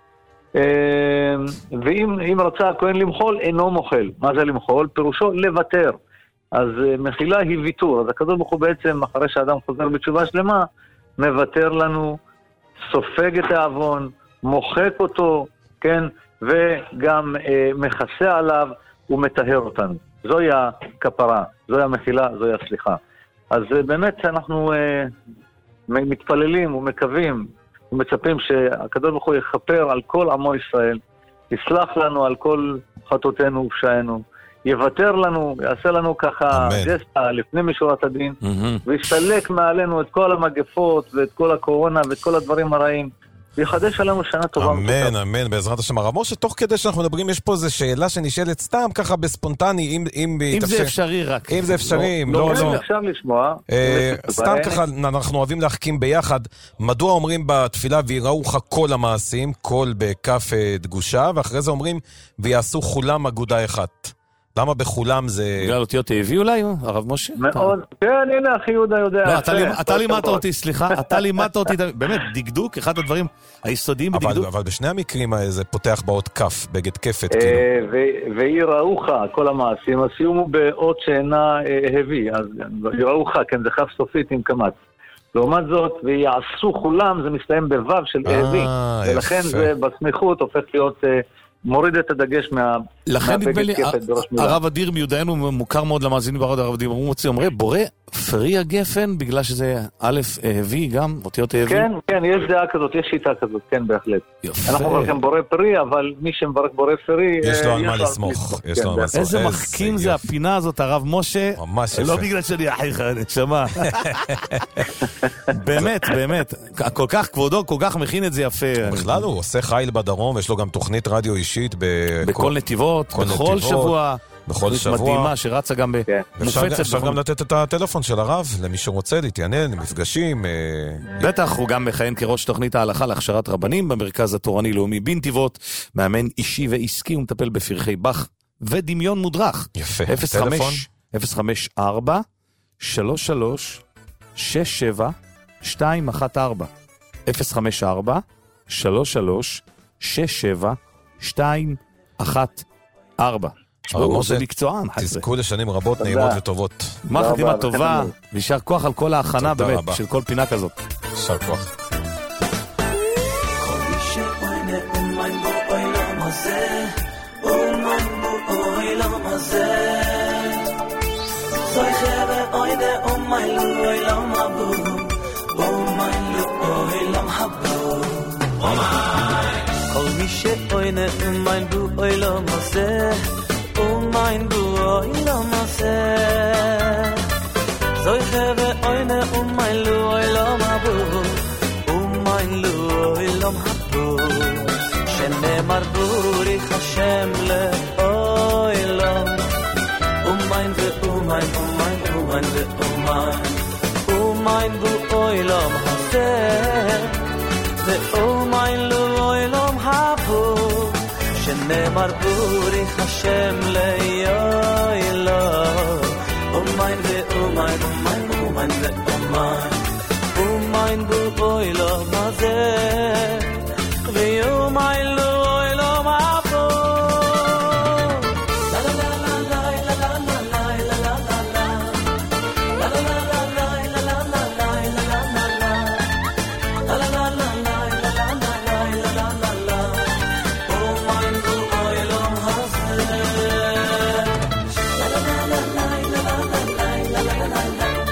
ואם אם רצה הכהן למחול, אינו מוחל. מה זה למחול? פירושו לוותר. אז מחילה היא ויתור. אז הקדוש ברוך הוא בעצם, אחרי שאדם חוזר בתשובה שלמה, מוותר לנו, סופג את העוון, מוחק אותו, כן? וגם אה, מכסה עליו ומטהר אותנו. זוהי הכפרה, זוהי המחילה, זוהי הסליחה. אז אה, באמת אנחנו אה, מתפללים ומקווים ומצפים שהקדוש ברוך הוא יכפר על כל עמו ישראל, יסלח לנו על כל חטאותינו ופשענו, יוותר לנו, יעשה לנו ככה גסטה לפני משורת הדין, ויסתלק מעלינו את כל המגפות ואת כל הקורונה ואת כל הדברים הרעים, ויחדש עלינו שנה טובה. אמן, אמן, בעזרת השם. הרב משה, תוך כדי שאנחנו מדברים, יש פה איזו שאלה שנשאלת סתם ככה בספונטני, אם אם זה אפשרי רק. אם זה אפשרי, לא, לא. לא, עכשיו לשמוע. סתם ככה, אנחנו אוהבים להחכים ביחד, מדוע אומרים בתפילה, ויראוך כל המעשים, כל בכף דגושה, ואחרי זה אומרים, ויעשו כולם אגודה אחת. למה בכולם זה... בגלל אותיות הביא אולי, הרב משה? מאוד, כן, הנה, אחי יהודה יודע. לא, אתה לימדת אותי, סליחה, אתה לימדת אותי, באמת, דקדוק, אחד הדברים היסודיים בדקדוק. אבל בשני המקרים זה פותח באות כף, בגד כפת. ויראוך כל המעשים, הסיום הוא באות שאינה הביא, אז יראוך, כן, זה כף סופית עם קמץ. לעומת זאת, ויעשו כולם, זה מסתיים בוו של הביא, ולכן זה בסמיכות הופך להיות... מוריד את הדגש מהבגד כפת בראש מילה. הרב אדיר מיודענו מוכר מאוד למאזינים ברדיו, הרב אדיר, הוא מוציא, אומרי, בורא פרי הגפן, בגלל שזה א' הביא גם, אותיות הביא. כן, כן, יש דעה כזאת, יש שיטה כזאת, כן, בהחלט. יפה. אנחנו מברכים בורא פרי, אבל מי שמברק בורא פרי... יש לו על מה לסמוך. איזה מחכים זה הפינה הזאת, הרב משה. ממש יפה. לא בגלל שאני אחיך, נשמה. באמת, באמת. כל כך כבודו, כל כך מכין את זה יפה. בכלל הוא עושה חיל בדרום, יש לו גם תוכנית רדיו אישית בכל נתיבות, בכל שבוע. בכל שבוע. מדהימה שרצה גם במופצת. אפשר גם לתת את הטלפון של הרב למי שרוצה להתעניין, למפגשים. בטח, הוא גם מכהן כראש תוכנית ההלכה להכשרת רבנים במרכז התורני לאומי בנתיבות, מאמן אישי ועסקי ומטפל בפרחי בח ודמיון מודרך. יפה. אפס חמש ארבע שלוש שלוש שש שבע שתיים אחת ארבע אפס חמש ארבע שלוש שלוש שש שבע שתיים אחת ארבע. זה מקצוען. תזכו לשנים רבות, נעימות וטובות. מה חתימה טובה, וישר כוח על כל ההכנה באמת של כל פינה כזאת. שר כוח. כל מי שאוינה ומיין בו אוילום הזה ומיין בו אוילום הזה זוי חווה אוינה ומיין לו אוילום הבו ומיין לו אוילום הבו שנאמר בוריך השם לאוילום ומיין ואומיין ומיין ואומיין ואומיין ומיין בו אוילום הזה ואומיין לו אוילום הבו שנאמר בוריך השם לאוילום אומיין ואומיין אומיין ואומיין ואומיין אומיין בו אוילום הזה ואומיין לו אוילום הבו לה לה לה לה לה לה לה לה לה לה לה לה la la la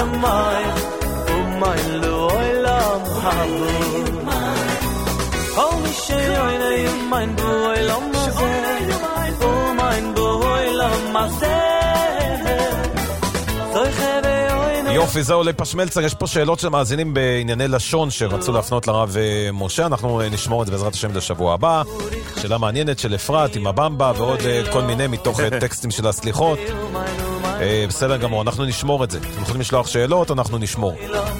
ימיי ומיין לו עולם הבא כל מי שיוינה ימיין בעולם הזה ומיין בעולם הזה יופי, זהו לפשמלצר, יש פה שאלות של מאזינים בענייני לשון שרצו להפנות לרב משה, אנחנו נשמור את זה בעזרת השם לשבוע הבא. שאלה מעניינת של אפרת עם הבמבה ועוד כל מיני מתוך טקסטים של הסליחות. בסדר גמור, אנחנו נשמור את זה. אתם יכולים לשלוח שאלות, אנחנו נשמור.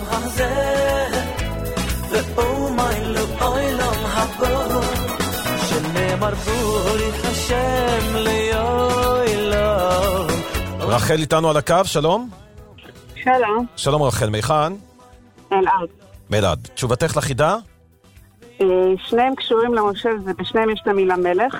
רחל איתנו על הקו, שלום. שלום. שלום רחל, מיכן? אלעד. אלעד. תשובתך לחידה? שניהם קשורים למשה, ובשניהם יש את המילה מלך.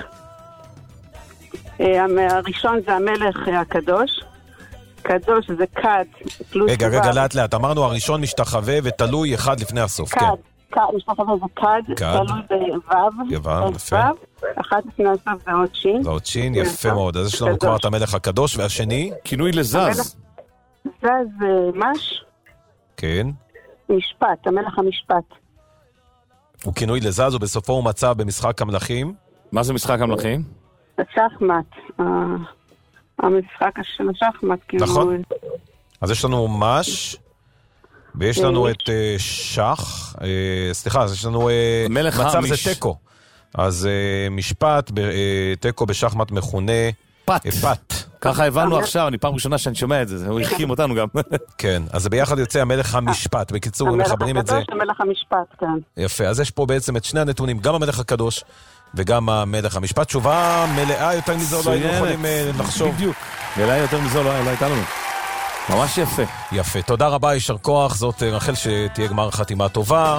הראשון זה המלך הקדוש. קדוש זה קד. רגע, רגע, לאט לאט. אמרנו הראשון משתחווה ותלוי אחד לפני הסוף. קד. משתחווה זה קד. תלוי בוו. יפה. אחת לפני הסוף זה עוד שין. זה עוד שין, יפה מאוד. אז יש לנו כבר את המלך הקדוש, והשני? כינוי לזז. זז מש. כן. משפט, המלך המשפט. הוא כינוי לזז, ובסופו הוא מצא במשחק המלכים. מה זה משחק המלכים? השחמט. המשחק של השחמט. נכון. אז יש לנו מש, ויש לנו את שח, סליחה, אז יש לנו מצב זה טקו. אז משפט, טקו בשחמט מכונה פת. פת. ככה הבנו עכשיו, אני פעם ראשונה שאני שומע את זה, הוא החכים אותנו גם. כן, אז ביחד יוצא המלך המשפט, בקיצור, הם מחברים את זה. המלך הקדוש, המלך המשפט, כן. יפה, אז יש פה בעצם את שני הנתונים, גם המלך הקדוש וגם המלך המשפט. תשובה מלאה יותר מזו, לא היינו יכולים לחשוב. בדיוק, מלאה יותר מזו, לא הייתה לנו. ממש יפה. יפה, תודה רבה, יישר כוח, זאת רחל שתהיה גמר חתימה טובה.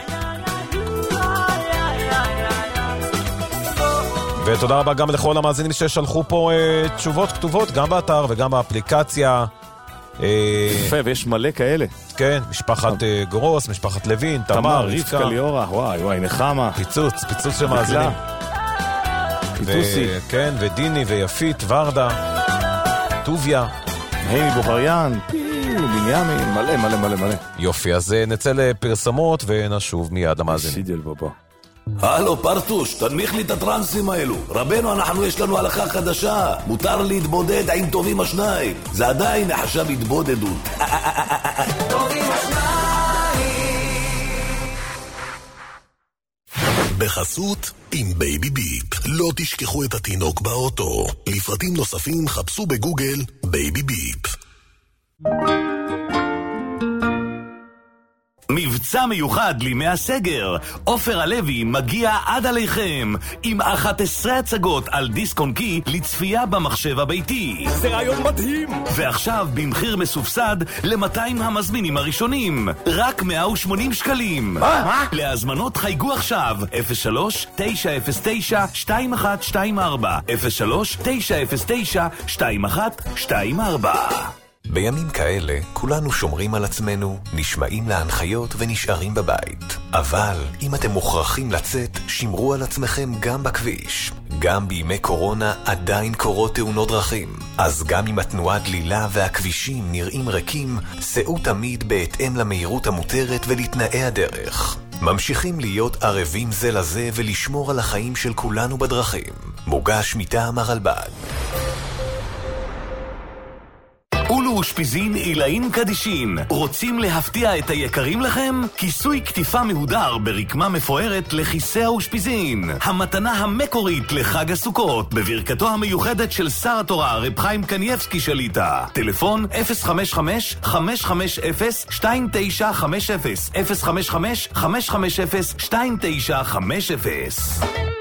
ותודה רבה גם לכל המאזינים ששלחו פה אה, תשובות כתובות, גם באתר וגם באפליקציה. יפה, ויש מלא כאלה. כן, משפחת אה, גרוס, משפחת לוין, תמר, רבקה, ליאורה, וואי, וואי, נחמה. פיצוץ, פיצוץ של מאזינים. פיצוסי. כן, ודיני ויפית, ורדה, טוביה. הימי בוחריין, בנימין, מלא, מלא, מלא, מלא. יופי, אז נצא לפרסמות ונשוב מיד למאזינים. סידל בבא. הלו פרטוש, תנמיך לי את הטרנסים האלו. רבנו, אנחנו יש לנו הלכה חדשה. מותר להתבודד עם טובים השניים. זה עדיין נחשב התבודדות. טובים השניים. בחסות עם בייבי ביפ. לא תשכחו את התינוק באוטו. לפרטים נוספים חפשו בגוגל בייבי ביפ. מבצע מיוחד לימי הסגר. עופר הלוי מגיע עד עליכם עם אחת עשרה הצגות על דיסק און קי לצפייה במחשב הביתי. זה רעיון מדהים. ועכשיו במחיר מסובסד ל-מאתיים המזמינים הראשונים, רק מאה ושמונים שקלים. מה? להזמנות חייגו עכשיו אפס שלוש תשע אפס תשע שתיים אחת שתיים ארבע אפס שלוש תשע אפס תשע שתיים אחת שתיים ארבע. בימים כאלה כולנו שומרים על עצמנו, נשמעים להנחיות ונשארים בבית. אבל אם אתם מוכרחים לצאת, שמרו על עצמכם גם בכביש. גם בימי קורונה עדיין קורות תאונות דרכים. אז גם אם התנועה דלילה והכבישים נראים ריקים, סעו תמיד בהתאם למהירות המותרת ולתנאי הדרך. ממשיכים להיות ערבים זה לזה ולשמור על החיים של כולנו בדרכים. מוגש מטעם הרלב"ד. אולו אושפיזין עילאין קדישין. רוצים להפתיע את היקרים לכם? כיסוי כתיפה מהודר ברקמה מפוארת לכיסא האושפיזין. המתנה המקורית לחג הסוכות, בברכתו המיוחדת של שר התורה רב חיים קנייבסקי שליטה. טלפון אפס חמש חמש חמש חמש אפס שתיים תשע חמש אפס אפס חמש חמש חמש חמש אפס שתיים תשע חמש אפס.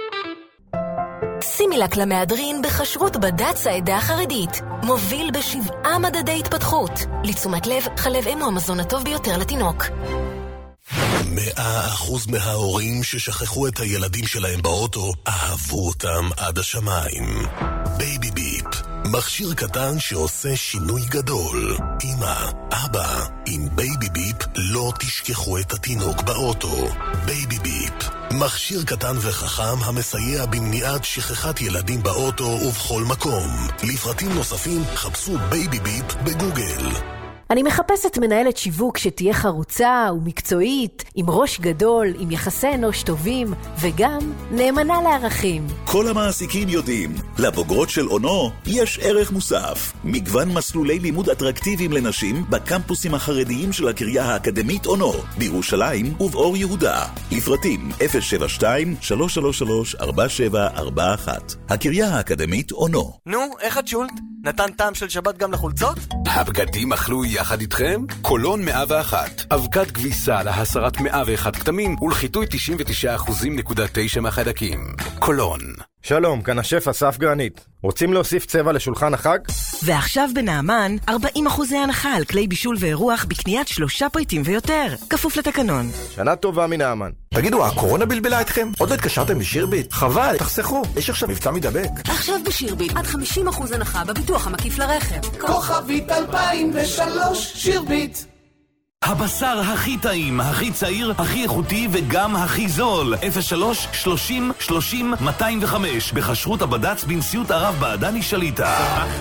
סימילק למהדרין בחשרות בד"ץ העדה החרדית. מוביל בשבעה מדדי התפתחות. לתשומת לב, חלב אם הוא המזון הטוב ביותר לתינוק. מאה אחוז מההורים ששכחו את הילדים שלהם באוטו אהבו אותם עד השמיים. בייבי ביפ, מכשיר קטן שעושה שינוי גדול. אמא, אבא, עם בייבי ביפ לא תשכחו את התינוק באוטו. בייבי ביפ, מכשיר קטן וחכם המסייע במניעת שכחת ילדים באוטו ובכל מקום. לפרטים נוספים חפשו בייבי ביפ בגוגל. אני מחפשת מנהלת שיווק שתהיה חרוצה ומקצועית, עם ראש גדול, עם יחסי אנוש טובים, וגם נאמנה לערכים. כל המעסיקים יודעים, לבוגרות של אונו יש ערך מוסף. מגוון מסלולי לימוד אטרקטיביים לנשים בקמפוסים החרדיים של הקריה האקדמית אונו, בירושלים ובאור יהודה. לפרטים אפס שבע שתיים שלוש שלוש שלוש ארבע שבע ארבע אחת. הקריה האקדמית אונו. נו, איך את שולט? נתן טעם של שבת גם לחולצות? הבגדים אכלו יחד איתכם? קולון מאה ואחת. אבקת כביסה להסרת מאה ואחת כתמים ולחיטוי תשעים ותשעה אחוז נקודה תשע מהחיידקים. קולון. שלום, כאן השף אסף גרנית. רוצים להוסיף צבע לשולחן החג? ועכשיו בנעמן, ארבעים אחוז הנחה על כלי בישול ואירוח בקניית שלושה פריטים ויותר. כפוף לתקנון. שנה טובה מנעמן. תגידו, הקורונה בלבלה אתכם? עוד לא התקשרתם בשירביט? חבל, תחסכו. יש עכשיו מבצע מדבק. עכשיו בשירביט, עד חמישים אחוז הנחה בביטוח המקיף לרכב. כוכבית אלפיים ושלוש, שירביט. הבשר הכי טעים, הכי צעיר, הכי איכותי וגם הכי זול. אפס שלוש שלושים שלושים מאתיים וחמש בכשרות הבד"ץ בנשיאות הרב בעדני שליטה.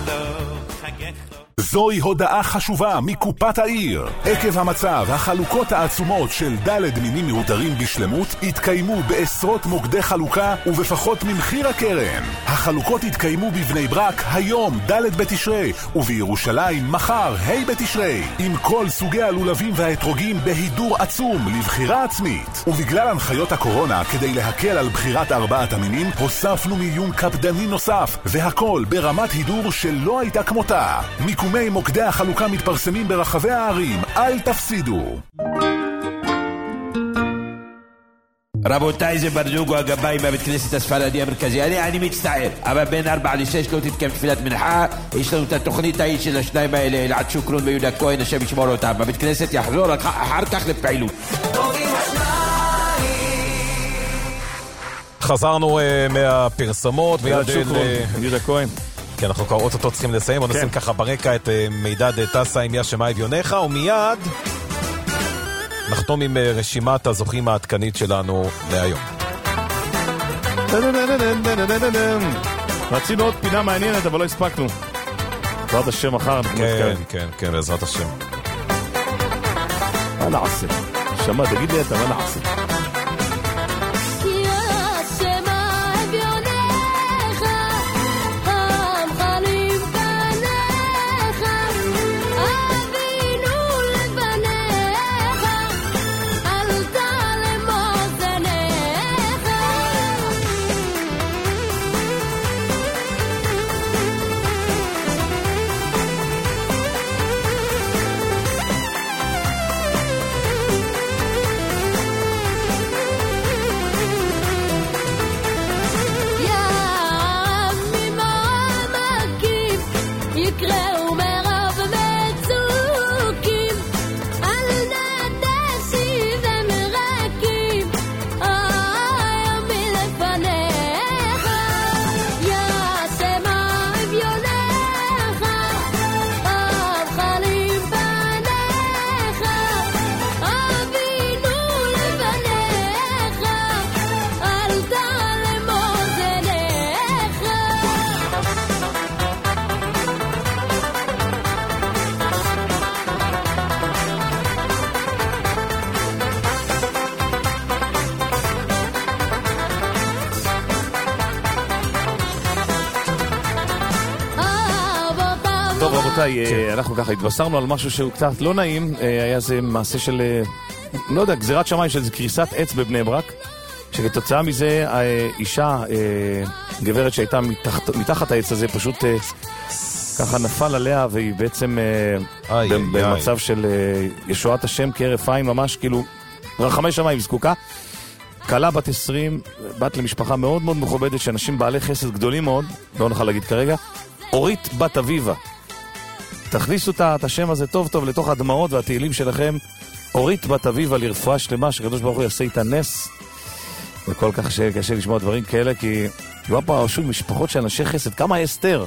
זוהי הודעה חשובה מקופת העיר. עקב המצב, החלוקות העצומות של ד' מינים מיותרים בשלמות התקיימו בעשרות מוקדי חלוקה ובפחות ממחיר הקרן. החלוקות התקיימו בבני ברק היום ד' בתשרי ובירושלים מחר ה' בתשרי, עם כל סוגי הלולבים והאתרוגים בהידור עצום לבחירה עצמית. ובגלל הנחיות הקורונה, כדי להקל על בחירת ארבעת המינים, הוספנו מיון קפדני נוסף, והכל ברמת הידור שלא הייתה כמותה. מיקומי מוקדי החלוקה מתפרסמים ברחבי הערים, אל תפסידו. רבותיי, זה ברזוגו הגבאי מהבית כנסת הספרדי המרכזי. אני, אני מצטער, אבל בין ארבע לשש לא תתקיים תפילת מנחה. יש לנו את התוכנית ההיא של השניים האלה, אלעד שוקרון ויהודה כהן, השם ישמור אותם. הבית כנסת יחזור אחר כך לפעילות. חזרנו uh, מהפרסמות אלעד שוקרון, יהודה כהן. כי אנחנו כבר אוטוטו צריכים לסיים, בוא נשים ככה ברקע את מידד טסה עם יא שמע אביונך, ומיד נחתום עם רשימת הזוכים העדכנית שלנו להיום. רצינו עוד פינה מעניינת, אבל לא הספקנו. בעזרת השם מחר. כן, כן, כן, בעזרת השם. מה נעשה? שמע, תגיד לי אתה, מה נעשה? טוב רבותיי, אנחנו ככה התבשרנו על משהו שהוא קצת לא נעים. היה זה מעשה של, לא יודע, גזירת שמיים של קריסת עץ בבני ברק, שכתוצאה מזה האישה, גברת שהייתה מתחת, מתחת העץ הזה, פשוט ככה נפל עליה, והיא בעצם איי, במצב איי. של ישועת השם כהרף עין, ממש כאילו רחמי שמיים זקוקה. קלה בת עשרים, בת למשפחה מאוד מאוד מכובדת, שאנשים בעלי חסד גדולים מאוד, לא נוכל להגיד כרגע, אורית בת אביבה. תכניסו את השם הזה טוב טוב לתוך הדמעות והתהילים שלכם. אורית בת אביבה, לרפואה שלמה, שקדוש ברוך הוא יעשה איתה נס. וכל כך קשה לשמוע דברים כאלה, כי כבר פה שוב משפחות של אנשי חסד. כמה אסתר?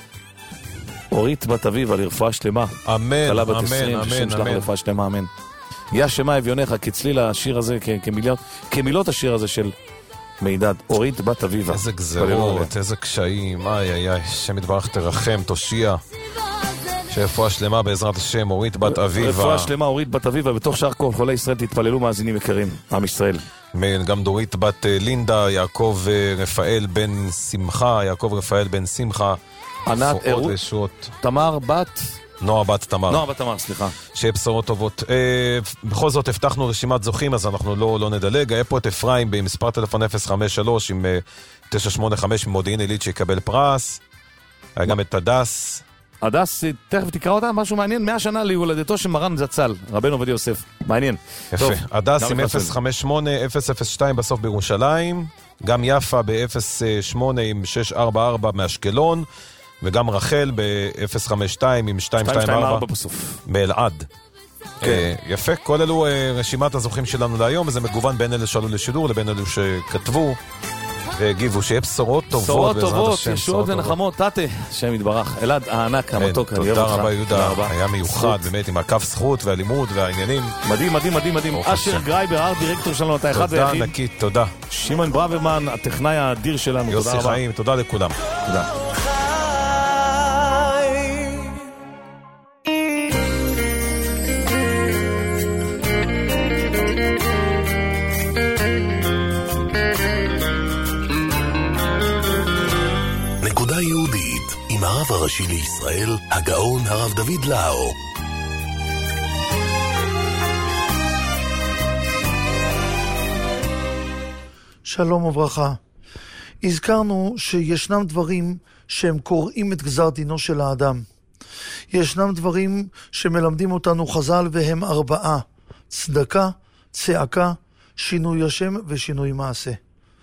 אורית בת אביבה, לרפואה שלמה. אמן, קלה בת אמן, עשרים, אמן, ששם שלח אמן. לרפואה שלמה, אמן. יא שמע אביונך, כצליל השיר הזה, כמילות, כמילות השיר הזה של מידד, אורית בת אביבה. איזה גזרות, איזה קשיים, איי איי איי, שם יתברך תרחם, תושיע. שרפואה שלמה בעזרת השם, אורית בת אביבה. רפואה שלמה, אורית בת אביבה, בתוך שאר כל חולי ישראל תתפללו מאזינים יקרים, עם ישראל. גם דורית בת לינדה, יעקב רפאל בן שמחה, יעקב רפאל בן שמחה. ענת ארות, תמר בת... נועה בת תמר. נועה בת תמר, סליחה. שיהיה בשורות טובות. אה, בכל זאת, הבטחנו רשימת זוכים, אז אנחנו לא, לא נדלג. היה פה את אפרים במספר טלפון אפס חמש שלוש עם אה, תשע שמונה חמש ממודיעין עילית שיקבל פרס. היה גם את הדס. הדס, תכף תקרא אותה, משהו מעניין. מאה שנה להולדתו של מרן זצ"ל, רבנו עובדיה יוסף. מעניין. יפה. הדס עם אפס חמש שמונה אפס אפס שתיים בסוף בירושלים. גם יפה ב-אפס שמונה עם שש ארבע ארבע מאשקלון. וגם רחל ב-אפס חמש שתיים עם שתיים שתיים ארבע באלעד. יפה, כל אלו רשימת הזוכים שלנו להיום, וזה מגוון בין אלה שעלו לשידור לבין אלו שכתבו והגיבו, שיהיה בשורות טובות. בשורות טובות, ישועות ונחמות, תתה, שם יתברך. אלעד הענק, המתוק, אני אוהב אותך. תודה רבה יהודה, היה מיוחד באמת עם הקו זכות והלימוד והעניינים. מדהים, מדהים, מדהים, מדהים. אשר גרייבר, הארט דירקטור שלנו, אתה אחד ויחיד. תודה ענקית, תודה. שמעון ברוורמן, הטכנאי האדיר שלנו, תודה רבה. יוסי חיים, תודה לכולם. תודה. יהודית עם הרב הראשי לישראל, הגאון הרב דוד לאו. שלום וברכה. הזכרנו שישנם דברים שהם קוראים את גזר דינו של האדם. ישנם דברים שמלמדים אותנו חז"ל והם ארבעה: צדקה, צעקה, שינוי השם ושינוי מעשה.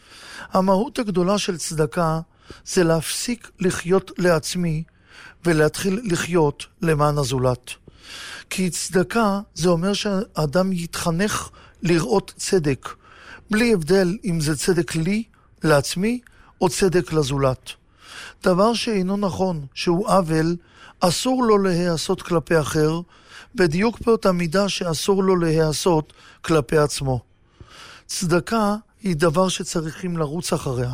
המהות הגדולה של צדקה זה להפסיק לחיות לעצמי ולהתחיל לחיות למען הזולת. כי צדקה זה אומר שהאדם יתחנך לראות צדק, בלי הבדל אם זה צדק לי, לעצמי, או צדק לזולת. דבר שאינו נכון, שהוא עוול, אסור לו להיעשות כלפי אחר, בדיוק באותה מידה שאסור לו להיעשות כלפי עצמו. צדקה היא דבר שצריכים לרוץ אחריה.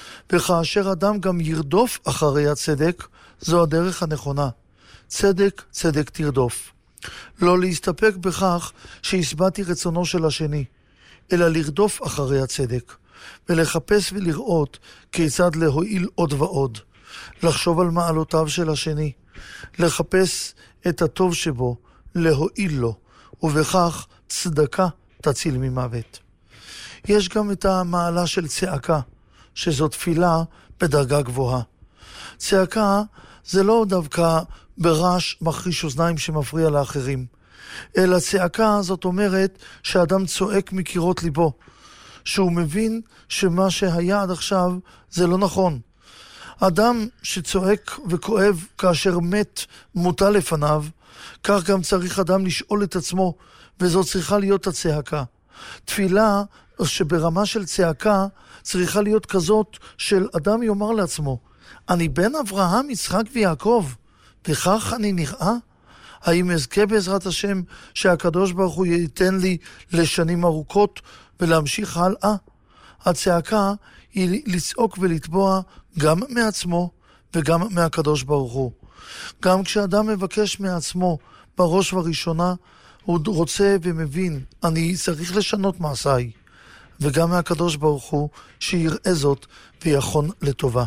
וכאשר אדם גם ירדוף אחרי הצדק, זו הדרך הנכונה. צדק, צדק תרדוף. לא להסתפק בכך שהסבעתי רצונו של השני, אלא לרדוף אחרי הצדק, ולחפש ולראות כיצד להועיל עוד ועוד. לחשוב על מעלותיו של השני, לחפש את הטוב שבו, להועיל לו, ובכך צדקה תציל ממוות. יש גם את המעלה של צעקה, שזו תפילה בדרגה גבוהה. צעקה זה לא דווקא ברעש מחריש אוזניים שמפריע לאחרים, אלא צעקה זאת אומרת שאדם צועק מקירות ליבו, שהוא מבין שמה שהיה עד עכשיו זה לא נכון. אדם שצועק וכואב כאשר מת מוטל לפניו, כך גם צריך אדם לשאול את עצמו, וזו צריכה להיות הצעקה. תפילה שברמה של צעקה צריכה להיות כזאת של אדם יאמר לעצמו, אני בן אברהם, יצחק ויעקב, וכך אני נראה? האם אזכה בעזרת השם שהקדוש ברוך הוא ייתן לי לשנים ארוכות ולהמשיך הלאה? הצעקה היא לצעוק ולתבוע גם מעצמו וגם מהקדוש ברוך הוא. גם כשאדם מבקש מעצמו בראש וראשונה, הוא רוצה ומבין, אני צריך לשנות מעשיי, וגם מהקדוש ברוך הוא שיראה זאת ויכון לטובה.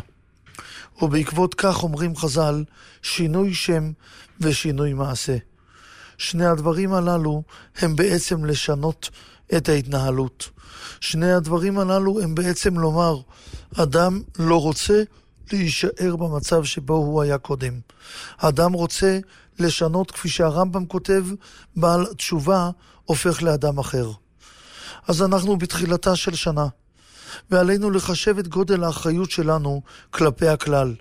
ובעקבות כך אומרים חז"ל, שינוי שם ושינוי מעשה. שני הדברים הללו הם בעצם לשנות את ההתנהלות. שני הדברים הללו הם בעצם לומר, אדם לא רוצה להישאר במצב שבו הוא היה קודם. האדם רוצה לשנות, כפי שהרמב"ם כותב, בעל תשובה הופך לאדם אחר. אז אנחנו בתחילתה של שנה, ועלינו לחשב את גודל האחריות שלנו כלפי הכלל.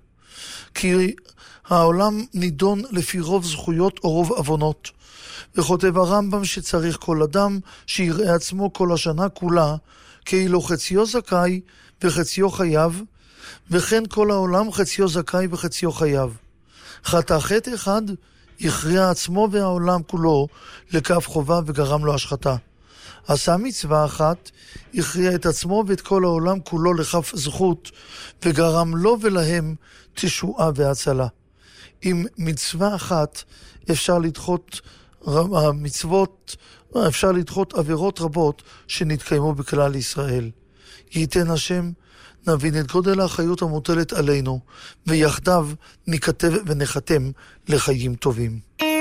כי העולם נידון לפי רוב זכויות או רוב אבונות. וכותב הרמב"ם שצריך כל אדם שיראה עצמו כל השנה כולה, כאילו חציו זכאי וחציו חייב, וכן כל העולם חציו זכאי וחציו חייב. חטא חטא אחד הכריע עצמו והעולם כולו לכף חובה וגרם לו השחתה. עשה מצווה אחת, הכריע את עצמו ואת כל העולם כולו לכף זכות, וגרם לו ולהם תשועה והצלה. עם מצווה אחת אפשר לדחות המצוות, אפשר לדחות עבירות רבות שנתקיימו בכלל ישראל. ייתן השם, נבין את גודל האחריות המוטלת עלינו, ויחדיו נכתב ונחתם לחיים טובים.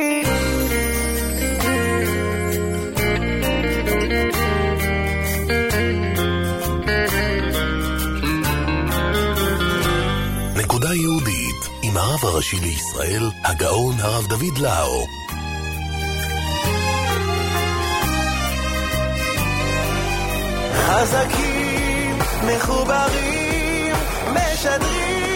נקודה יהודית עם הרב הראשי לישראל, הגאון הרב דוד לאו. חזקים, מחוברים, משדרים